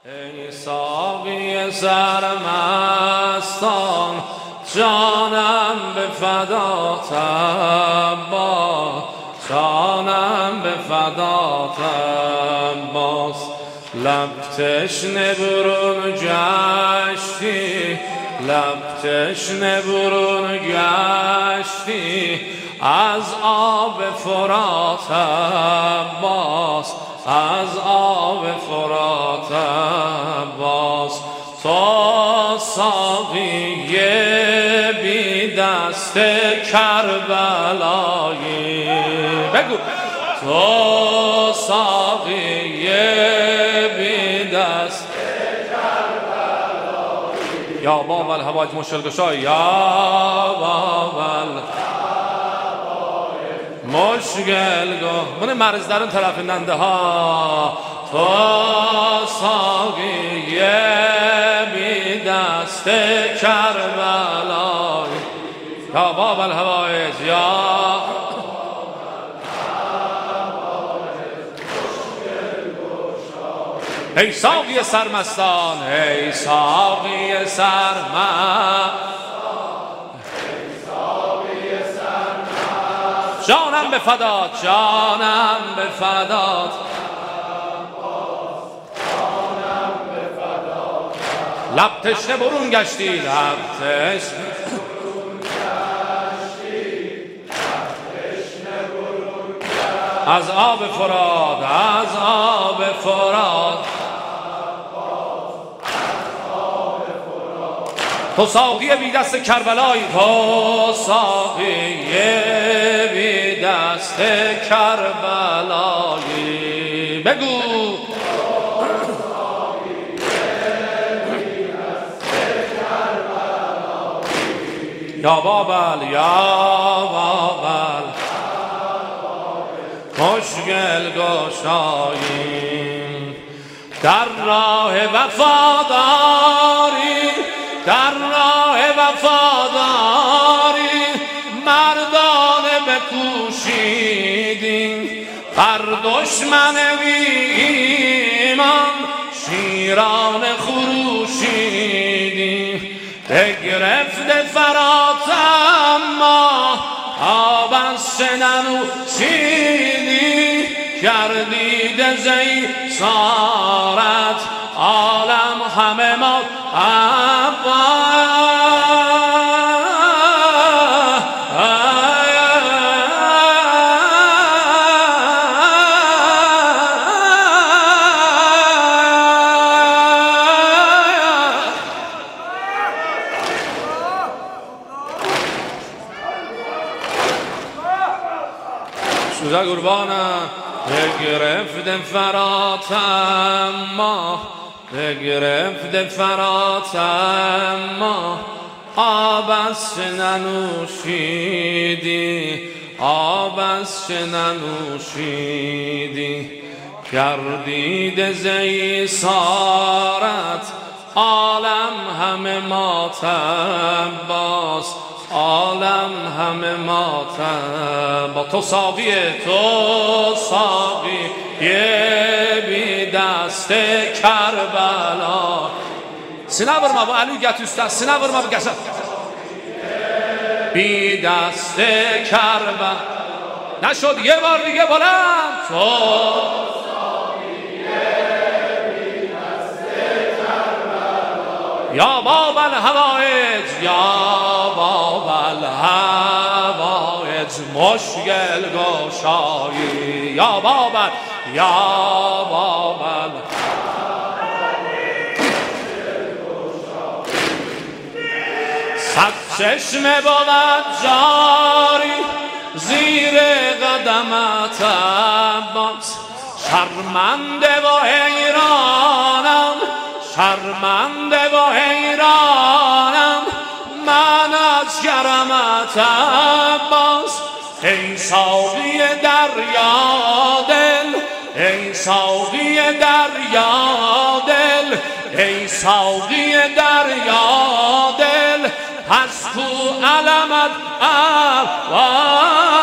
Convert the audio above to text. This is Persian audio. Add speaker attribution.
Speaker 1: ای ساقی سرمستان جانم به فدات عباس، جانم به فدات عباس. لب تشنه برون گشتی، لب تشنه برون گشتی از آب فرات عباس، از آب فرات عباس. تو ساقی بی دست کربلایی، بگو تو ساقی بی دست کربلایی، یا باب الهوایج مشکل گشای، یا باب مشکل گو من مرز در اون طرف ننده ها. تو ساقی بی دست کربلای، یا باب الهوایج، یا ای ساقی سرمستان، ای ساقی سرمستان، جانم به فدات، جانم به فدات، لب تشنه برون گشتی، لب تشنه برون گشتی، از آب فرات، از آب فرات. تو ساقی بی دست کربلایی، تو ساقی بی دست کربلایی، بگو یا بابل، یا بابل مشکل گشایی. در راه وفاداری، در راه وفاداری مردانه بکوشیدیم، بر دشمن بی ایمان شیرانه خروشیدیم. بگرفت فرات اما آب از چه ننوشیدی، گردید زی سارت عالم همه ما شوزه قربانم. بگرفت فرات اما، بگرفت فرات اما آب از چه ننوشیدی، آب از چه ننوشیدی. گردید زی سارت عالم همه ماتم باز، عالم همه ماتم با. تو ساقی، تو ساقی بی دست کربلا. سینه ورما با علی گتوسته، سینه ورما با گسه بی دست کربلا. نشد یه بار دیگه بلند. تو یا باب الهوایج، یا باب الهوایج مشکل گشایی، یا باب، یا باب صد چشمه بود جاری زیر قدمت عباس. شرمنده و حیرانم، شرمنده و حیرانم من از کرمت عباس. ای ساقی دریا دل، ای ساقی دریا دل، ای ساقی دریا دل، پس کو علمت عباس.